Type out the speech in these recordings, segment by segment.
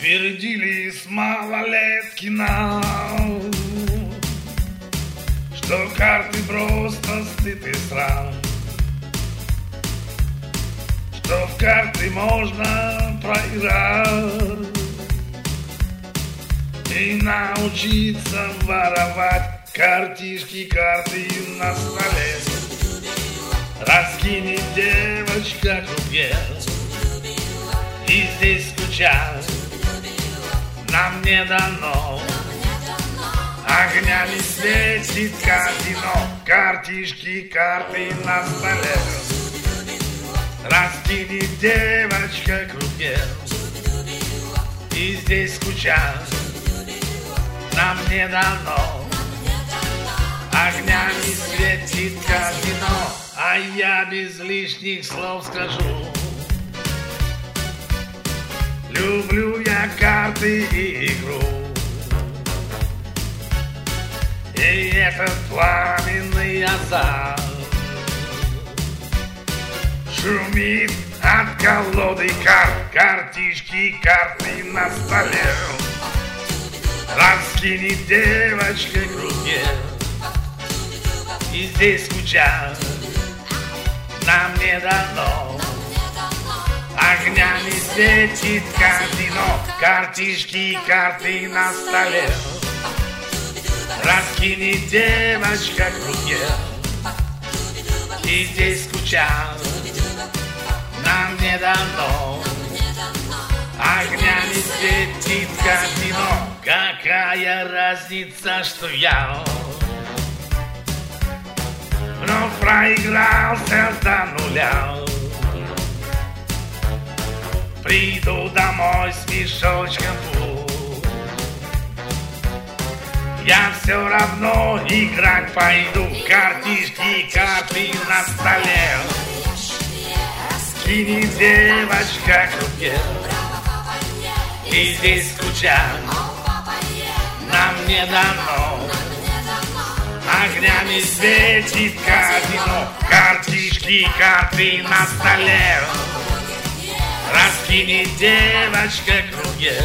Твердили с малолетки нам, что карты просто стыд и срам, что в карты можно проиграть и научиться воровать картишки, карты на столе. Раскинет девочка круге и здесь скучать нам не дано. Огнями светит казино, картишки, карты на столе. Раскинет девочка круге и здесь скучать нам не дано. Огнями светит казино, а я без лишних слов скажу: люблю я карты и игру. И этот пламенный азарт шумит от колоды карт, картишки, карты на столе. Раскинет девочка круге и здесь скучать нам не дано. Огнями светит казино, картишки, карты на столе. Раскинет девочка круге и здесь скучать нам не дано. Огнями светит казино, какая разница, что я вновь проигрался до нуля. Приду домой с мешочком пуд, я все равно играть пойду. Картишки, карты на столе. Кинет девочка круге и здесь скучать нам не дано. Огнями светит казино, картишки, карты на столе. Раскинет девочка круге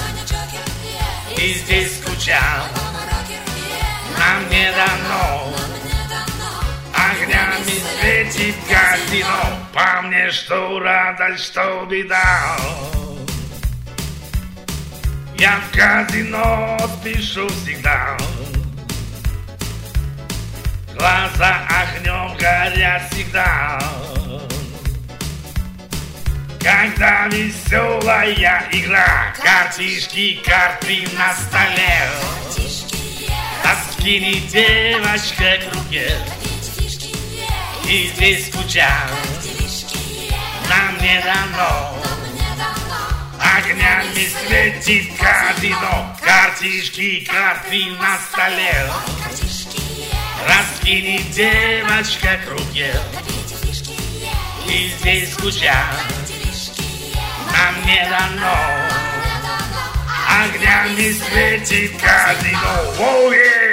и здесь скучать нам не дано. Огнями светит казино, по мне что радость, что беда. Я в казино спешу всегда. Глаза огнем горят всегда, когда веселая игра. Картишки, карты на столе. Раскинет девочка круге и здесь скучать нам не дано. Огнями светит казино, картишки, карты на столе. Раскинет девочка круге и здесь скучать нам не дано. Огнями светит казино.